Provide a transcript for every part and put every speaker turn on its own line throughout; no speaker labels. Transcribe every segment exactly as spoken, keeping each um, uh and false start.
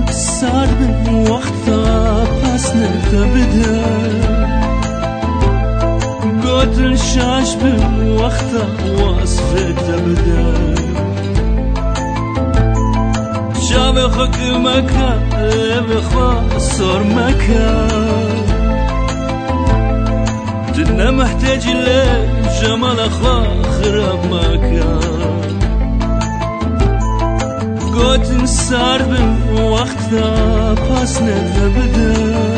سرد به وقتا پس نتبده قاتل شاش به وقتا وصفه تبده شاب خكمك بخوا صار مكان تدنا محتاج لجمال أخوا خراب مكان قوت نسار بوقتها باس نتبدا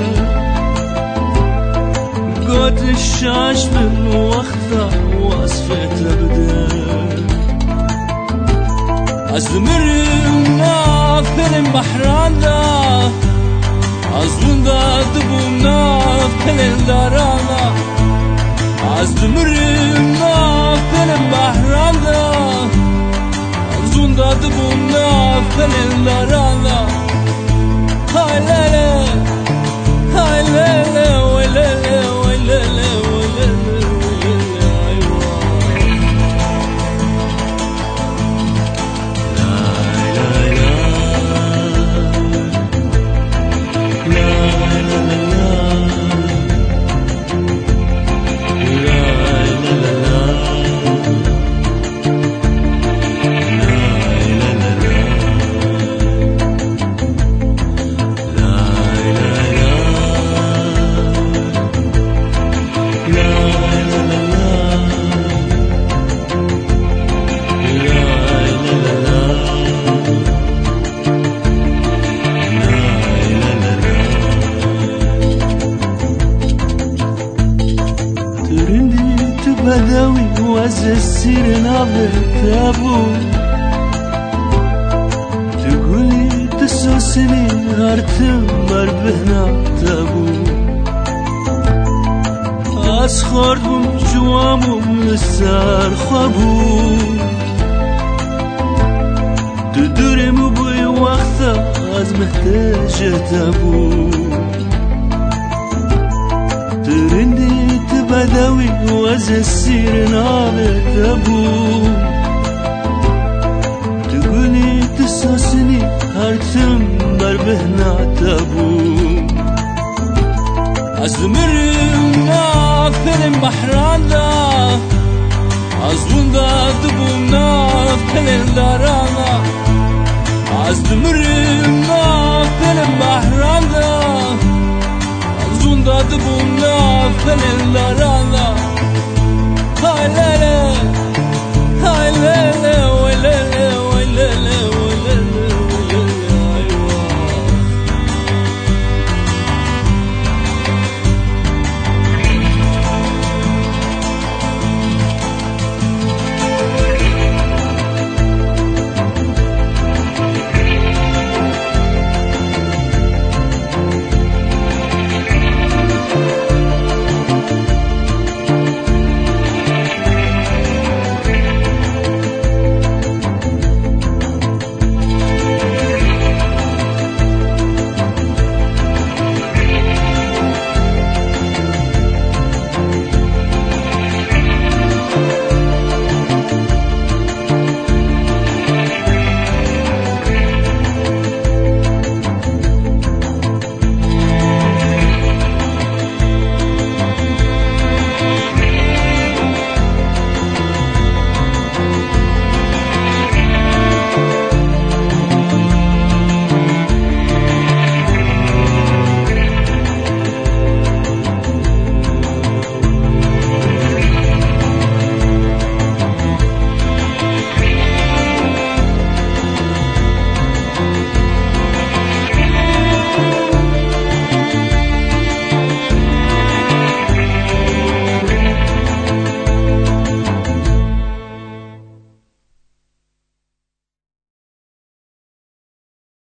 قوت الشاش بوقتها وصفة تبدا أزمرنا فيلم بحرانا أزلنا دبونا فيلم دارانا أزمرنا فيلم بحرانا أزلنا دبونا فيلم دارانا هاي ليلة هاي ليلة ويليلة ويليلة ويليلة بدوي وزسير نابتابو تقولي تسوسني هرتم مربهنا تابو أسخر بم جوامو لسار خابو تدرمو بي وقتا از محتاجة تابو ترندي بدوي وزسير نابت أبو تقولي تسوسني هرتم بربهنا تابو أزمرنا فيلم بحرانا أزلنا دبونا فيلم دارانا أزمرنا فيلم بحرانا زنداد بونا فلن لرانا هاي ليلة هاي ليلة